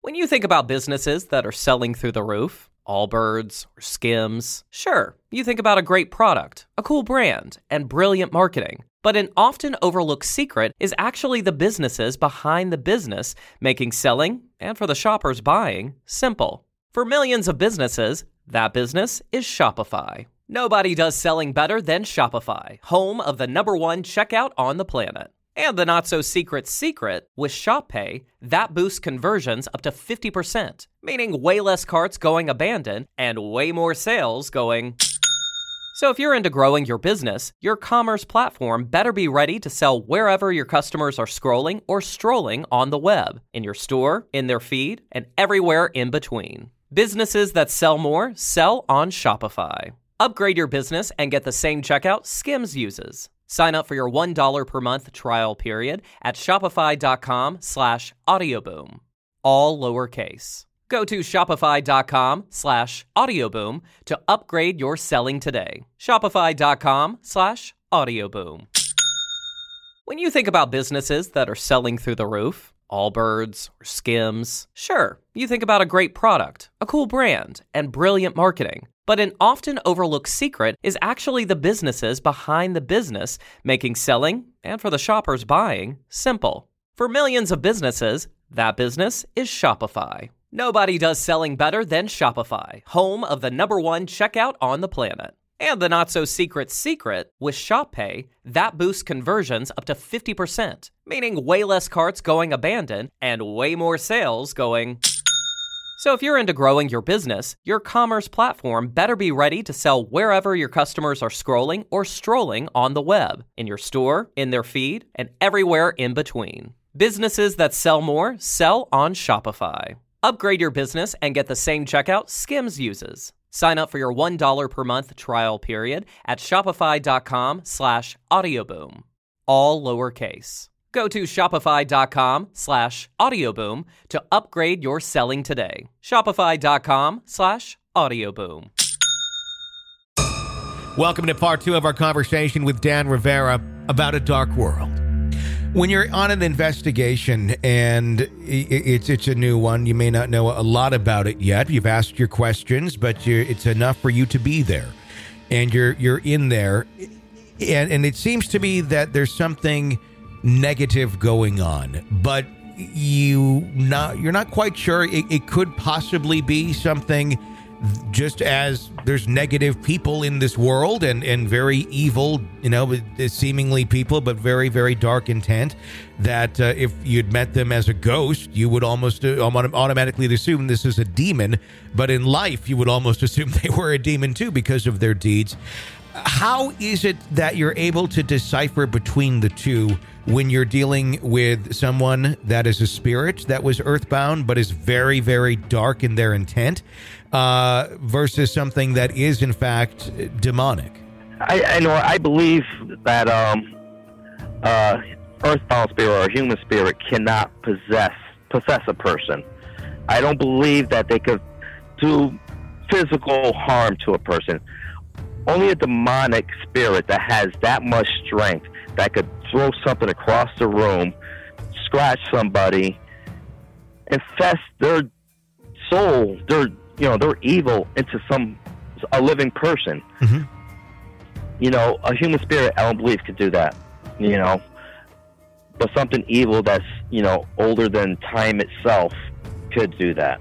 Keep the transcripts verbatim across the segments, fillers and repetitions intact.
When you think about businesses that are selling through the roof, Allbirds or Skims, sure, you think about a great product, a cool brand, and brilliant marketing. But an often overlooked secret is actually the businesses behind the business, making selling, and for the shoppers buying, simple. For millions of businesses, that business is Shopify. Nobody does selling better than Shopify, home of the number one checkout on the planet. And the not-so-secret secret, with ShopPay, that boosts conversions up to fifty percent, meaning way less carts going abandoned and way more sales going... So if you're into growing your business, your commerce platform better be ready to sell wherever your customers are scrolling or strolling on the web, in your store, in their feed, and everywhere in between. Businesses that sell more sell on Shopify. Upgrade your business and get the same checkout Skims uses. Sign up for your one dollar per month trial period at shopify.com slash audioboom. All lowercase. Go to shopify.com slash audioboom to upgrade your selling today. Shopify.com slash audioboom. When you think about businesses that are selling through the roof, Allbirds or Skims, sure, you think about a great product, a cool brand, and brilliant marketing. But an often overlooked secret is actually the businesses behind the business, making selling, and for the shoppers buying, simple. For millions of businesses, that business is Shopify. Nobody does selling better than Shopify, home of the number one checkout on the planet. And the not-so-secret secret, with ShopPay, that boosts conversions up to fifty percent, meaning way less carts going abandoned and way more sales going... So if you're into growing your business, your commerce platform better be ready to sell wherever your customers are scrolling or strolling on the web, in your store, in their feed, and everywhere in between. Businesses that sell more sell on Shopify. Upgrade your business and get the same checkout Skims uses. Sign up for your one dollar per month trial period at shopify.com slash audioboom. All lowercase. Go to shopify.com slash audioboom to upgrade your selling today. Shopify.com slash audioboom. Welcome to part two of our conversation with Dan Rivera about a dark world. When you're on an investigation and it's it's a new one, you may not know a lot about it yet. You've asked your questions, but you're, it's enough for you to be there. And you're you're in there. And, and it seems to be that there's something negative going on, but you not you're not quite sure. It, it could possibly be something, just as there's negative people in this world and and very evil, you know, seemingly people, but very very dark intent, that uh, if you'd met them as a ghost, you would almost uh, automatically assume this is a demon, but in life you would almost assume they were a demon too because of their deeds. How is it that you're able to decipher between the two when you're dealing with someone that is a spirit that was earthbound but is very, very dark in their intent uh, versus something that is, in fact, demonic? I, I know. I believe that um, uh, earthbound spirit or a human spirit cannot possess possess a person. I don't believe that they could do physical harm to a person. Only a demonic spirit that has that much strength that could throw something across the room, scratch somebody, infest their soul, their you know their evil into some a living person. Mm-hmm. You know, a human spirit, I don't believe could do that. You know, but something evil that's you know older than time itself could do that.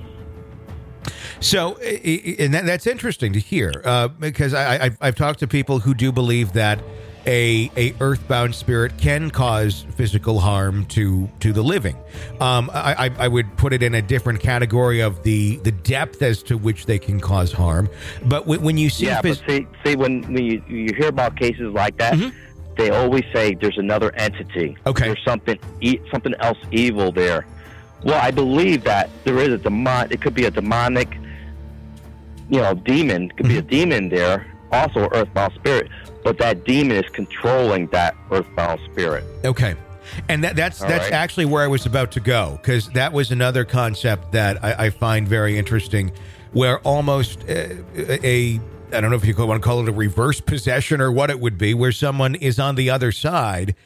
So, and that's interesting to hear, uh, because I, I've, I've talked to people who do believe that a a earthbound spirit can cause physical harm to to the living. Um, I, I would put it in a different category of the, the depth as to which they can cause harm. But when, when you see, yeah, phys- but see, see when, when you, you hear about cases like that, mm-hmm. they always say there's another entity. Okay, there's something e- something else evil there. Well, I believe that there is a demon. It could be a demonic. You know, demon could be a demon there, also an earthbound spirit, but that demon is controlling that earthbound spirit. Okay, and that, that's All that's right. actually where I was about to go, because that was another concept that I, I find very interesting, where almost a, a I don't know if you want to call it a reverse possession or what it would be, where someone is on the other side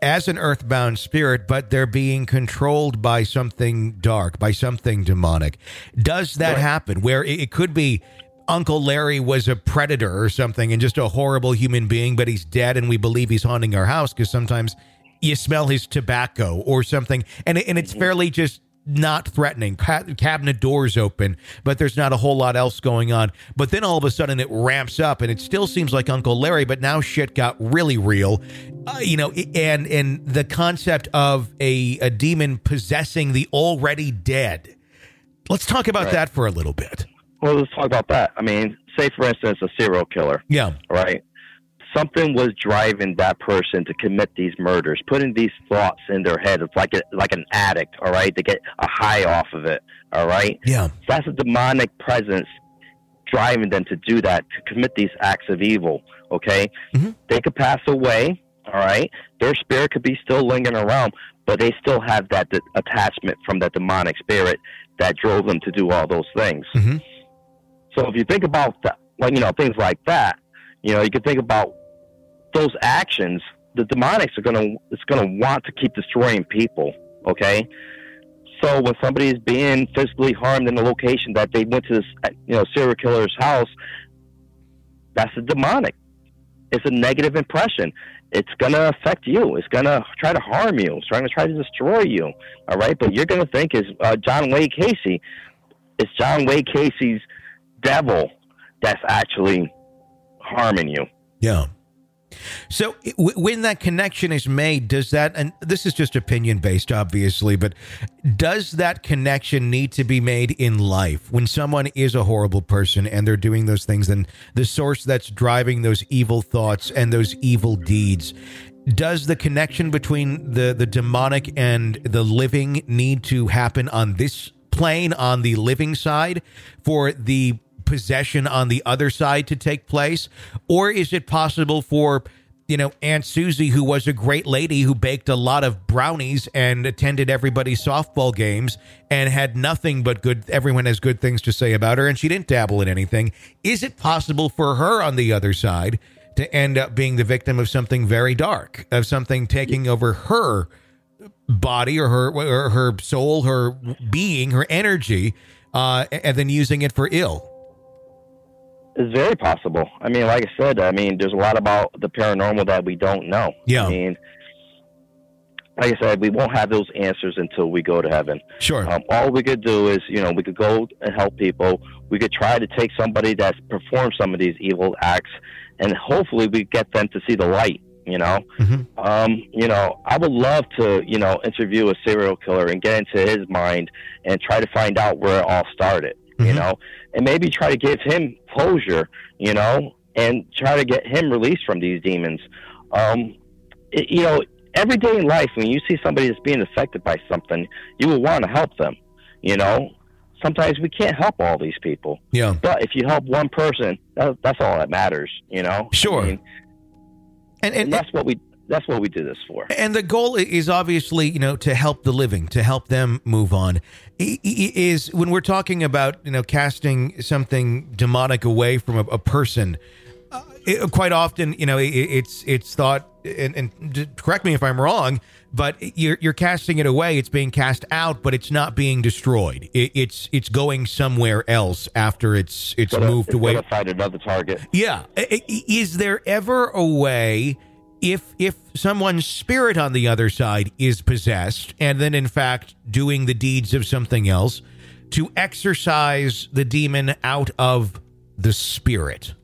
as an earthbound spirit, but they're being controlled by something dark, by something demonic. Does that Right. happen where it, it could be Uncle Larry was a predator or something and just a horrible human being, but he's dead and we believe he's haunting our house because sometimes you smell his tobacco or something, and, it, and it's fairly just not threatening. Ca- cabinet doors open, but there's not a whole lot else going on. But then all of a sudden it ramps up and it still seems like Uncle Larry, but now shit got really real. Uh, you know, and and the concept of a, a demon possessing the already dead. Let's talk about Right. that for a little bit. Well, let's talk about that. I mean, say, for instance, a serial killer, Yeah. right? Something was driving that person to commit these murders, putting these thoughts in their head. It's like a, like an addict, all right? They get a high off of it, all right? Yeah. That's a demonic presence driving them to do that, to commit these acts of evil, okay? Mm-hmm. They could pass away, all right? Their spirit could be still lingering around, but they still have that d- attachment from that demonic spirit that drove them to do all those things. Mm-hmm. So if you think about that, like, you know, things like that, you know, you can think about those actions. The demonics are gonna it's gonna want to keep destroying people. Okay, so when somebody is being physically harmed in a location that they went to this, you know, serial killer's house, that's a demonic. It's a negative impression. It's gonna affect you. It's gonna try to harm you. It's trying to try to destroy you. All right, but you're gonna think is uh, John Wayne Casey. It's John Wayne Casey's devil that's actually harming you. Yeah. So w- when that connection is made, does that, and this is just opinion based, obviously, but does that connection need to be made in life? When someone is a horrible person and they're doing those things, then the source that's driving those evil thoughts and those evil deeds, does the connection between the, the demonic and the living need to happen on this plane, on the living side, for the possession on the other side to take place? Or is it possible for, you know, Aunt Susie, who was a great lady who baked a lot of brownies and attended everybody's softball games and had nothing but good, everyone has good things to say about her, and she didn't dabble in anything. Is it possible for her on the other side to end up being the victim of something very dark, of something taking over her body or her or her soul, her being, her energy, uh, and then using it for ill? It's very possible. I mean, like I said, I mean, there's a lot about the paranormal that we don't know. Yeah. I mean, like I said, we won't have those answers until we go to heaven. Sure. Um, all we could do is, you know, we could go and help people. We could try to take somebody that's performed some of these evil acts, and hopefully we get them to see the light, you know. Mm-hmm. Um, you know, I would love to, you know, interview a serial killer and get into his mind and try to find out where it all started, Mm-hmm. you know, and maybe try to give him closure, you know, and try to get him released from these demons. Um, it, you know, every day in life, when you see somebody that's being affected by something, you will want to help them, you know. Sometimes we can't help all these people. Yeah. But if you help one person, that, that's all that matters, you know. Sure. I mean, And, and and, that's what we that's what we do this for. and the goal is obviously, you know, to help the living, to help them move on. I- I- Is when we're talking about, you know, casting something demonic away from a, a person, uh, it, quite often, you know, it, it's it's thought, and, and correct me if I'm wrong, but you're you're casting it away. It's being cast out, but it's not being destroyed. It, it's it's going somewhere else after it's it's Gonna- moved it's away. gonna find another target. Yeah. I- I- Is there ever a way, if if someone's spirit on the other side is possessed and then in fact doing the deeds of something else, to exorcise the demon out of the spirit?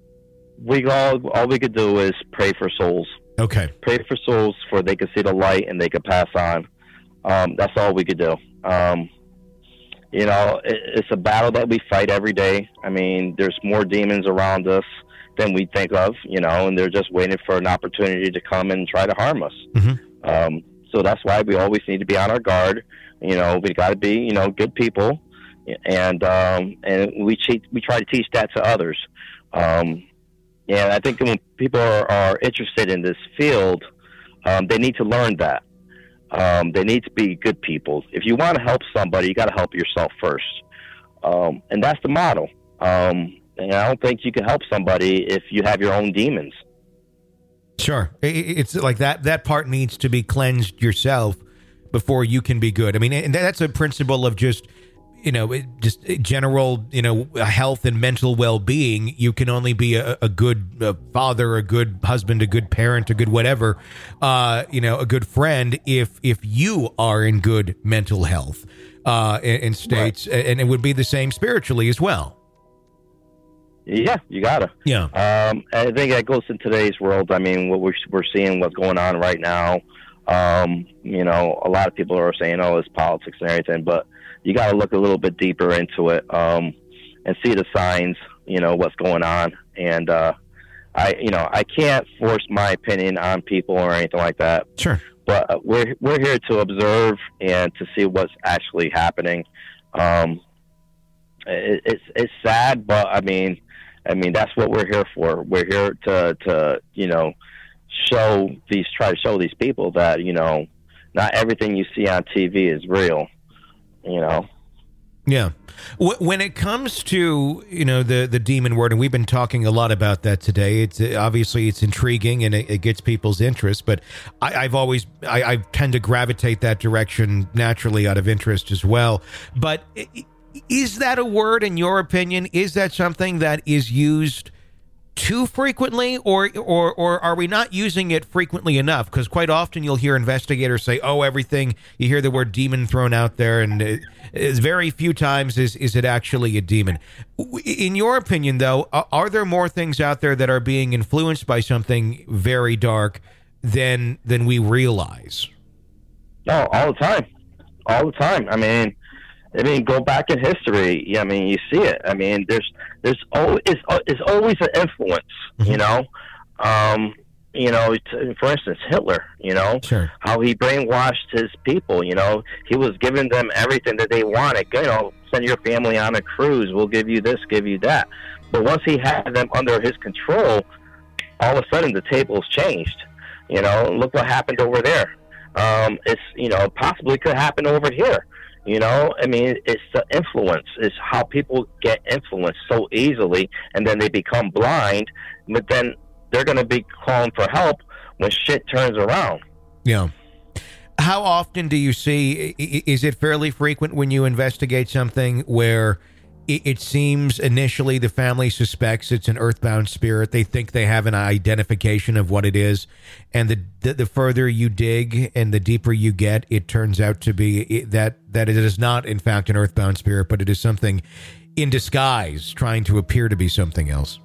We all all we could do is pray for souls. Okay. Pray for souls for they could see the light and they could pass on. Um, that's all we could do. Um, you know, it, it's a battle that we fight every day. I mean, there's more demons around us than we think of, you know, and they're just waiting for an opportunity to come and try to harm us. Mhm. Um, so that's why we always need to be on our guard. You know, we got to be, you know, good people, and um, and we cheat, we try to teach that to others. Um, and I think when people are, are interested in this field, um, they need to learn that. Um, they need to be good people. If you want to help somebody, you got to help yourself first, um, and that's the motto. Um, and I don't think you can help somebody if you have your own demons. Sure. It's like that, that part needs to be cleansed yourself before you can be good. I mean, and that's a principle of just, you know, just general, you know, health and mental well-being. You can only be a, a good uh, father, a good husband, a good parent, a good whatever, uh, you know, a good friend if if you are in good mental health uh, and, and states. Right. And it would be the same spiritually as well. Yeah, you gotta. Yeah. Um, I think that goes in today's world. I mean, what we're, we're seeing, what's going on right now. Um, you know, a lot of people are saying, oh, it's politics and everything, but you got to look a little bit deeper into it, um, and see the signs, you know, what's going on. And, uh, I, you know, I can't force my opinion on people or anything like that. Sure. But uh, we're, we're here to observe and to see what's actually happening. Um, it, it's, it's sad, but I mean, I mean, that's what we're here for. We're here to, to, you know, show these, try to show these people that, you know, not everything you see on T V is real, you know? Yeah. When it comes to, you know, the, the demon word, and we've been talking a lot about that today, it's obviously it's intriguing and it, it gets people's interest, but I, I've always, I, I tend to gravitate that direction naturally out of interest as well. But is that a word, in your opinion? Is that something that is used too frequently, or or or are we not using it frequently enough? Because quite often you'll hear investigators say, oh, everything, you hear the word demon thrown out there, and it, it's very few times is, is it actually a demon. In your opinion, though, are there more things out there that are being influenced by something very dark than than we realize? No, all the time. All the time. I mean, I mean, go back in history. Yeah, I mean, you see it. I mean, there's, there's always, it's, it's always an influence. Mm-hmm. You know, um, you know. T- for instance, Hitler. You know, sure. How he brainwashed his people. You know, he was giving them everything that they wanted. You know, send your family on a cruise. We'll give you this, give you that. But once he had them under his control, all of a sudden the tables changed. You know, look what happened over there. Um, it's, you know, possibly could happen over here. You know, I mean, it's the influence. It's how people get influenced so easily, and then they become blind, but then they're going to be calling for help when shit turns around. Yeah. How often do you see, is it fairly frequent when you investigate something where it seems initially the family suspects it's an earthbound spirit? They think they have an identification of what it is. And the the, the further you dig and the deeper you get, it turns out to be that, that it is not, in fact, an earthbound spirit, but it is something in disguise trying to appear to be something else.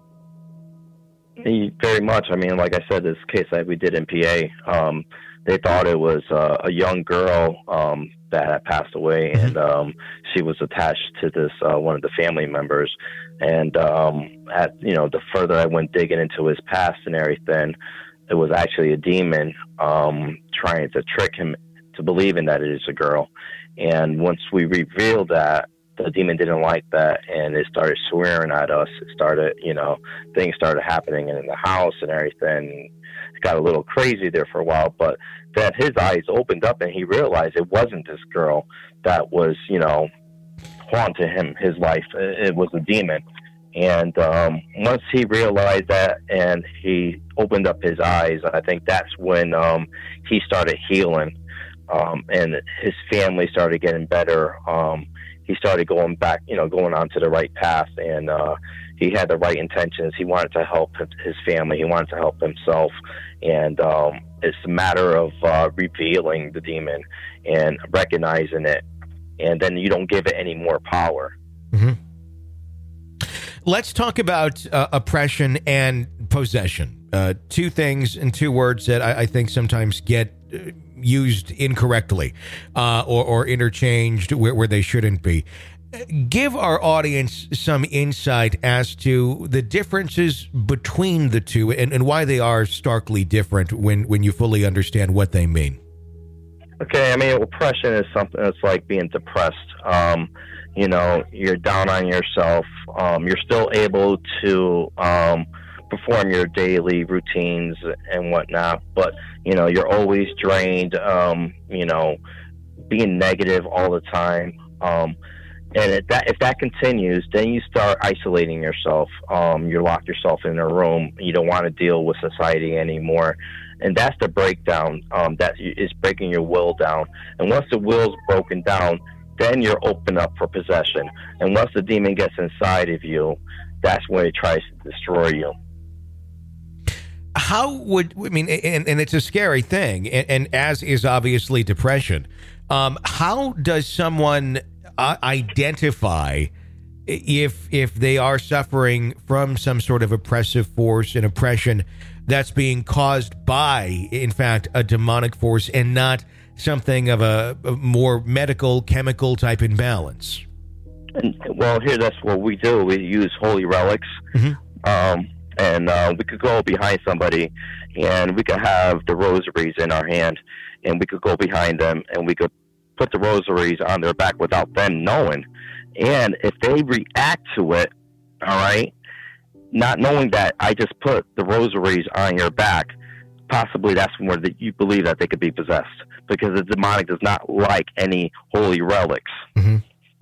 Very much. I mean, like I said, this case that we did in P A, um, they thought it was uh, a young girl um, that had passed away, and um, she was attached to this uh, one of the family members. And um, at you know, the further I went digging into his past and everything, it was actually a demon um, trying to trick him to believing that it is a girl. And once we revealed that, the demon didn't like that, and it started swearing at us. It started, you know, things started happening in the house and everything. It got a little crazy there for a while, but then his eyes opened up and he realized it wasn't this girl that was, you know, haunting him, his life. It was a demon. And um, once he realized that and he opened up his eyes, I think that's when um, he started healing, um, and his family started getting better. Um, he started going back, you know, going on to the right path, and uh, he had the right intentions. He wanted to help his family. He wanted to help himself. And um, it's a matter of uh, revealing the demon and recognizing it, and then you don't give it any more power. Mm-hmm. Let's talk about uh, oppression and possession. Uh, two things and two words that I, I think sometimes get uh, used incorrectly uh, or, or interchanged where, where they shouldn't be. Give our audience some insight as to the differences between the two and, and why they are starkly different when, when you fully understand what they mean. Okay, I mean, oppression is something that's like being depressed. Um, you know, you're down on yourself. Um, you're still able to um, perform your daily routines and whatnot, but, you know, you're always drained, um, you know, being negative all the time. Um, And if that if that continues, then you start isolating yourself. Um, you lock yourself in a room. You don't want to deal with society anymore, and that's the breakdown. Um, that is breaking your will down. And once the will's broken down, then you're open up for possession. And once the demon gets inside of you, that's when it tries to destroy you. How would, I mean, and, and it's a scary thing, and, and as is obviously depression. Um, how does someone uh, identify if if they are suffering from some sort of oppressive force and oppression that's being caused by, in fact, a demonic force and not something of a, a more medical, chemical type imbalance? And, well, here, that's what we do. We use holy relics. Mm-hmm. Um, and uh, we could go behind somebody, and we could have the rosaries in our hand, and we could go behind them, and we could put the rosaries on their back without them knowing. And if they react to it, all right, not knowing that I just put the rosaries on your back, possibly that's where the, you believe that they could be possessed, because the demonic does not like any holy relics. Mm-hmm.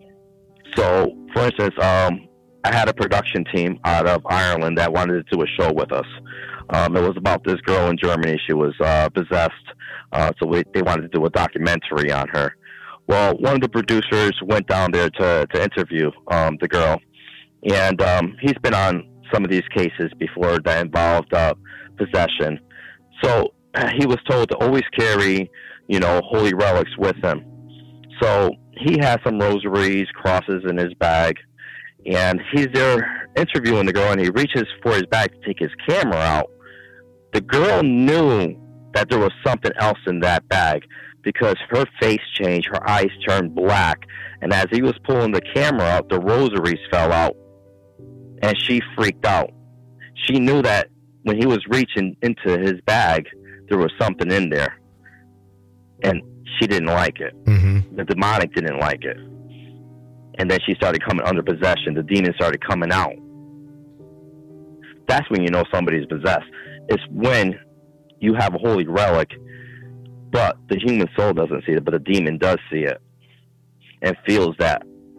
So, for instance, um, I had a production team out of Ireland that wanted to do a show with us. Um, it was about this girl in Germany. She was uh, possessed, uh, so we, they wanted to do a documentary on her. Well, one of the producers went down there to, to interview um, the girl, and um, he's been on some of these cases before that involved uh, possession. So he was told to always carry, you know, holy relics with him. So he has some rosaries, crosses in his bag, and he's there interviewing the girl, and he reaches for his bag to take his camera out. The girl knew that there was something else in that bag because her face changed, her eyes turned black, and as he was pulling the camera out, the rosaries fell out, and she freaked out. She knew that when he was reaching into his bag, there was something in there, and she didn't like it. Mm-hmm. The demonic didn't like it. And then she started coming under possession. The demon started coming out. That's when you know somebody's possessed. It's when you have a holy relic, but the human soul doesn't see it, but the demon does see it and feels that.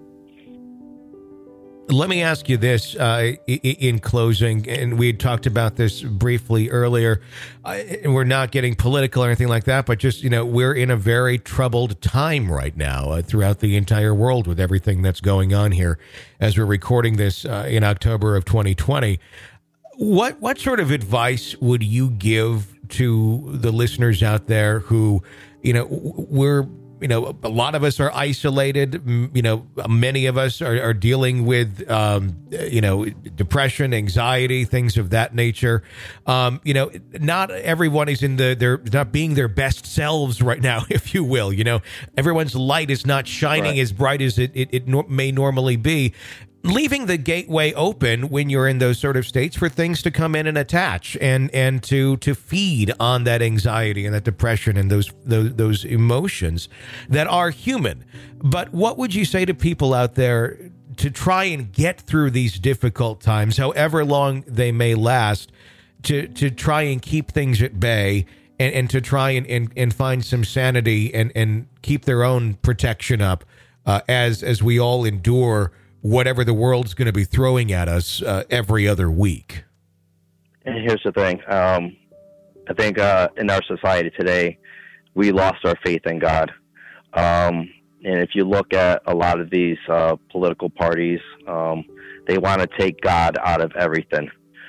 Let me ask you this uh, in closing, and we had talked about this briefly earlier, uh, and we're not getting political or anything like that, but just, you know, we're in a very troubled time right now uh, throughout the entire world with everything that's going on here as we're recording this uh, in October of twenty twenty. What, what sort of advice would you give to the listeners out there who, you know, we're, you know, a lot of us are isolated. You know, many of us are, are dealing with, um, you know, depression, anxiety, things of that nature. Um, you know, not everyone is in the, they're not being their best selves right now, if you will. You know, everyone's light is not shining right. as bright as it, it, it no- may normally be. Leaving the gateway open when you're in those sort of states for things to come in and attach and and to to feed on that anxiety and that depression and those those, those emotions that are human. But what would you say to people out there to try and get through these difficult times, however long they may last, to to try and keep things at bay and, and to try and, and, and find some sanity and, and keep their own protection up uh, as as we all endure whatever the world's going to be throwing at us uh, every other week? And here's the thing. Um, I think uh, in our society today, we lost our faith in God. Um, and if you look at a lot of these uh, political parties, um, they want to take God out of everything.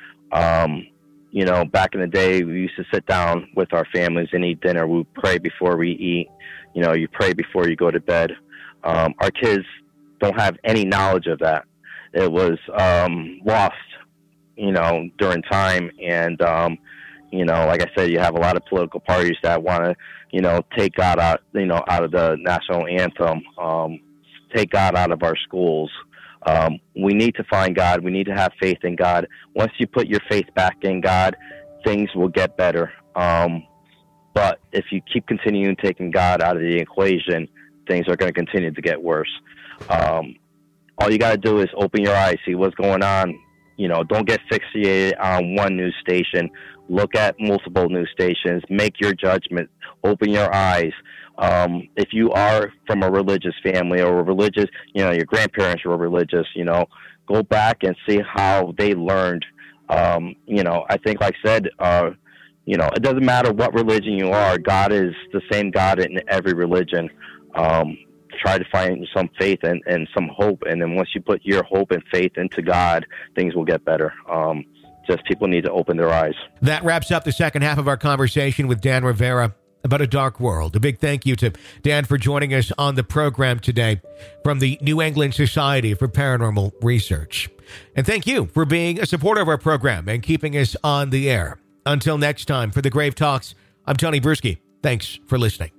Um, you know, back in the day, we used to sit down with our families and eat dinner. We pray before we eat. You know, you pray before you go to bed. Um, our kids don't have any knowledge of that. It was um, lost, you know, during time. And, um, you know, like I said, you have a lot of political parties that want to, you know, take God out, you know, out of the national anthem, um, take God out of our schools. Um, we need to find God. We need to have faith in God. Once you put your faith back in God, things will get better. Um, but if you keep continuing taking God out of the equation, things are going to continue to get worse. Um, all you got to do is open your eyes, see what's going on. You know, don't get fixated on one news station. Look at multiple news stations. Make your judgment. Open your eyes. Um, if you are from a religious family or a religious, you know, your grandparents were religious, you know, go back and see how they learned. Um, you know, I think, like I said, uh, you know, it doesn't matter what religion you are. God is the same God in every religion. Um, try to find some faith and, and some hope. And then once you put your hope and faith into God, things will get better. Um, just people need to open their eyes. That wraps up the second half of our conversation with Dan Rivera about a dark world. A big thank you to Dan for joining us on the program today from the New England Society for Paranormal Research. And thank you for being a supporter of our program and keeping us on the air. Until next time, for the Grave Talks, I'm Tony Bruschi. Thanks for listening.